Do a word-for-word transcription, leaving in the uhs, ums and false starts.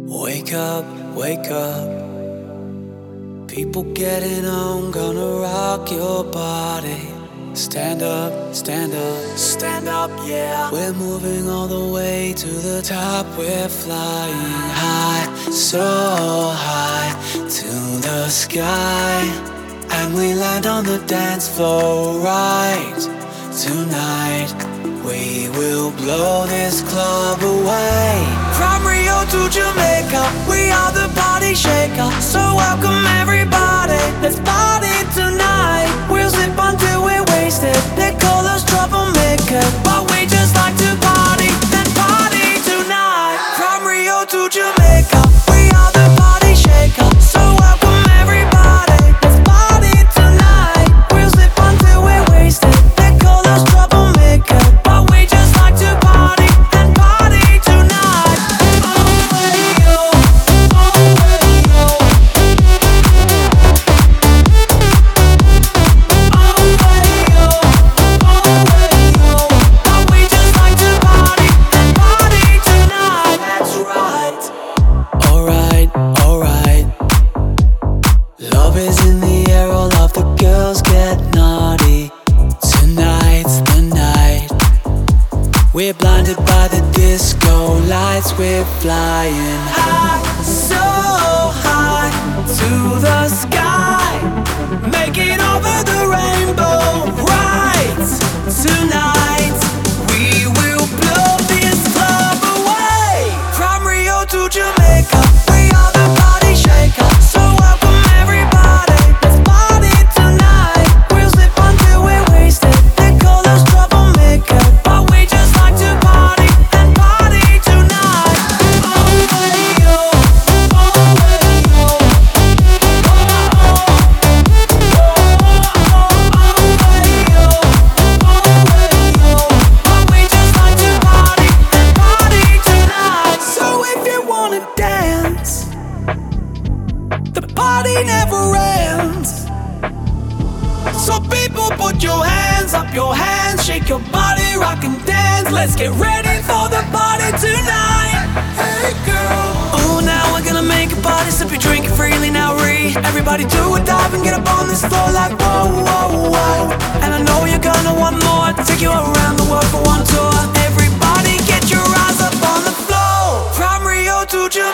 Wake up, wake up. People getting on, gonna rock your body. Stand up, stand up, stand up, yeah. We're moving all the way to the top. We're flying high, so high to the sky. And we land on the dance floor right tonight. We will blow this club away. From Rio to Jamaica, we are the party shaker. So welcome everybody, let's party tonight. We'll sip until we're wasted. They call us troublemakers, but we just like to party, then party tonight. From Rio to Jamaica, we are the party shaker. So welcome everybody, let's party tonight. We'll sip until we're wasted. They call us troublemakers, but we just like to party, then party tonight. Oh, hey, yo. Oh, hey, yo. Oh, hey, yo. Oh, hey, yo. But we just like to party, then party tonight. That's right. Alright, alright. Love is in the air, all of the girls get naughty. Tonight's the night. We're blinded by the disco lights. We're flying high, so high to the sky. Making over the rainbow right tonight. We will blow this club away. From Rio to Jamaica, we are the party shaker. So welcome everybody, let's party tonight. We'll slip until we're wasted. They call us troublemakers, but we just like to party, then party tonight. Oh, hey, yo. Oh, hey, yo. Oh, oh, oh. Oh, hey, yo. Oh, hey, yo. But we just like to party, then party tonight. So if you wanna dance, the party never ends. So people, put your hands up, your hands, shake your body, rock and dance. Let's get ready for the party tonight. Hey girl. Oh, now we're gonna make a party, sip your drink freely now, re. Everybody do a dive and get up on this floor like whoa, whoa, whoa. And I know you're gonna want more, take you around the world for one tour. Everybody get your eyes up on the floor. From Rio to Jamaica.